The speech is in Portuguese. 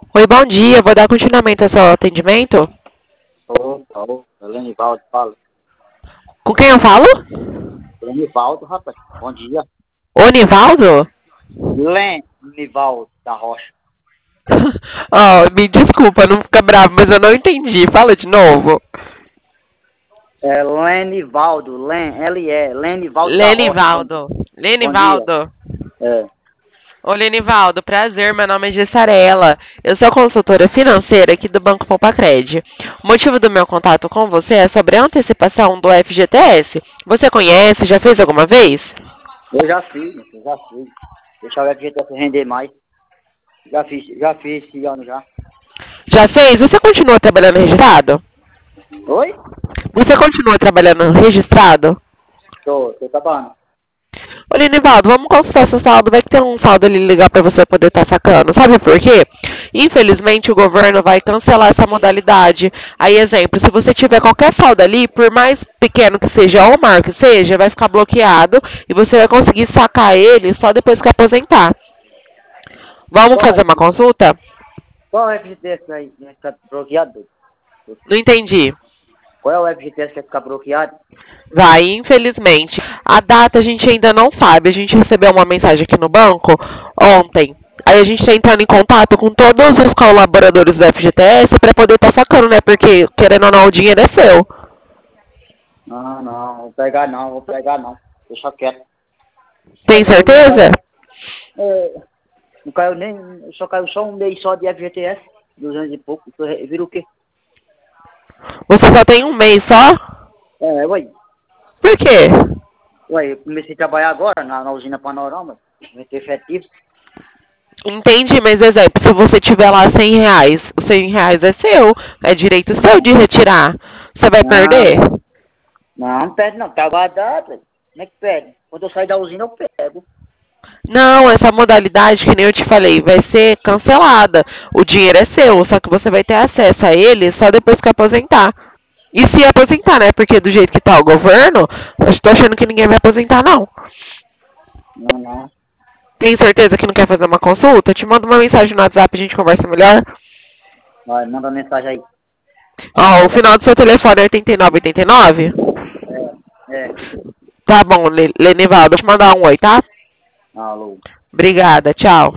Oi, bom dia. Vou dar continuamento ao seu atendimento. Ô, Lenivaldo, fala. Com quem eu falo? Lenivaldo, rapaz, bom dia. Ô, Nivaldo? Lenivaldo da Rocha. Oh, me desculpa, não fica bravo, mas eu não entendi. Fala de novo. É Lenivaldo, Lenivaldo da Rocha. Lenivaldo. Bom dia. Lenivaldo. É. Ô, Lenivaldo, prazer. Meu nome é Gessarela. Eu sou consultora financeira aqui do Banco Poupa-Cred. O motivo do meu contato com você é sobre a antecipação do FGTS. Você conhece? Já fez alguma vez? Eu já fiz. Deixar o FGTS render mais. Já fiz esse ano já. Já fez? Você continua trabalhando registrado? Oi? Você continua trabalhando registrado? Tô trabalhando. Ô, Linivaldo, vamos consultar seu saldo. Vai ter um saldo ali legal para você poder estar sacando. Sabe por quê? Infelizmente, o governo vai cancelar essa modalidade. Aí, exemplo, se você tiver qualquer saldo ali, por mais pequeno que seja ou maior que seja, vai ficar bloqueado e você vai conseguir sacar ele só depois que aposentar. Vamos fazer uma consulta? Qual é o FGTS aí que vai ficar bloqueado? Não entendi. Qual é o FGTS que vai ficar bloqueado? Vai, infelizmente. A data a gente ainda não sabe. A gente recebeu uma mensagem aqui no banco ontem. Aí a gente está entrando em contato com todos os colaboradores do FGTS para poder estar sacando, né? Porque, querendo ou não, o dinheiro é seu. Não, vou pegar não. Deixa quieto. Tem certeza? Não caiu nem, só caiu só um mês só de FGTS, 200 e pouco. Vira o quê? Você só tem um mês só? Ué, Por quê? eu comecei a trabalhar agora na usina Panorama, vai ter efetivo. Entendi, mas exemplo, se você tiver lá R$ 100, os R$ 100 é seu, é direito seu de retirar. Você vai perder? Não perde não, tá guardado. Como é que perde? Quando eu sair da usina eu pego. Não, essa modalidade, que nem eu te falei, vai ser cancelada. O dinheiro é seu, só que você vai ter acesso a ele só depois que aposentar. E se aposentar, né? Porque do jeito que tá o governo, eu estou achando que ninguém vai aposentar, não. Não. Tem certeza que não quer fazer uma consulta? Eu te mando uma mensagem no WhatsApp e a gente conversa melhor. Vai, manda mensagem aí. Ó, o final do seu telefone é 8989? É. Tá bom, Lenivaldo. Deixa eu mandar um oi, tá? Alô. Obrigada, tchau.